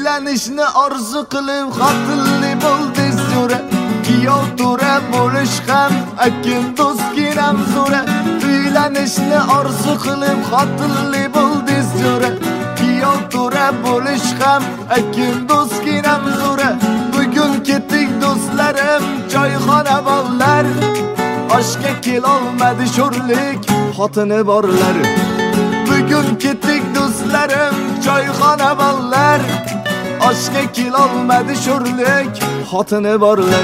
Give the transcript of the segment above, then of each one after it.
Uylanishni orzu qilib xotinli bo'ldiz zo'ra. Kuyov to'ra bo'lish ham akin do'stginam zo'ra. Uylanishni orzu qilib xotinli bo'ldiz zo'ra. Kuyov to'ra bo'lish ham akin do'stginam zo'ra. Bugun ketdik do'stlarim choyxona bollar. Oshga kelolmadi sho'rlik xotini borlar. Bugun ketdik do'stlarim choyxona bollar. Oshga kelolmadi sho'rlik xotini borlar.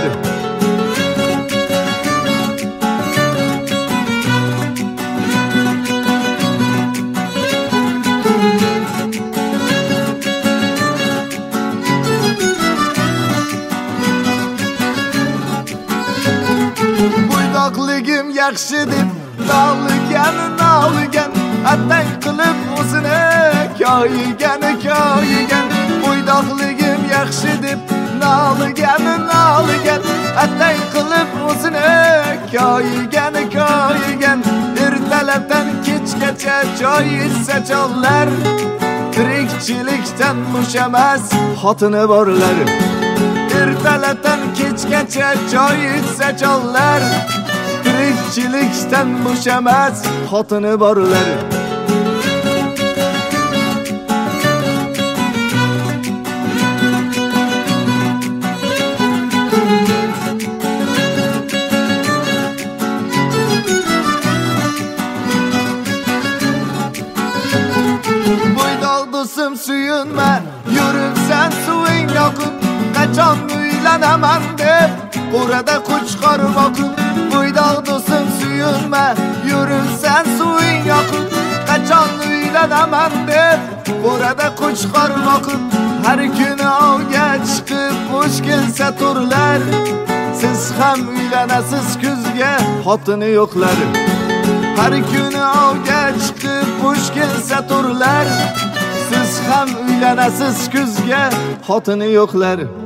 Bo'ydoqligim yaxshi deb noligan atang qilib o'zini koyigan. Bo'ydoqligim yaxshi deb noligan atang qilib o'zini koyigan. Ertalabdan kechgacha choy ichsa chollar, tirikchilikdan bo'shamas xotini borlar. Ertalabdan kechgacha choy ichsa chollar, tirikchilikdan bo'shamas xotini borlar. Bo'ydoq do'stim suyunma, yuribsan suving yoqib. Qachon uylanaman deb qo'rada qo'chqor boqib. Bo'ydoq do'stim suyunma, yuribsan suving yoqib. Qachon uylanaman deb qo'rada qo'chqor boqib. Har kuni ovga chiqib bo'sh kelsa to'rlar, siz ham uylanasiz kuzga xotini yo'qlar. Har kuni ovga chiqib bo'sh kelsa to'rlar, siz ham uylanasiz kuzga xotini yo'qlar.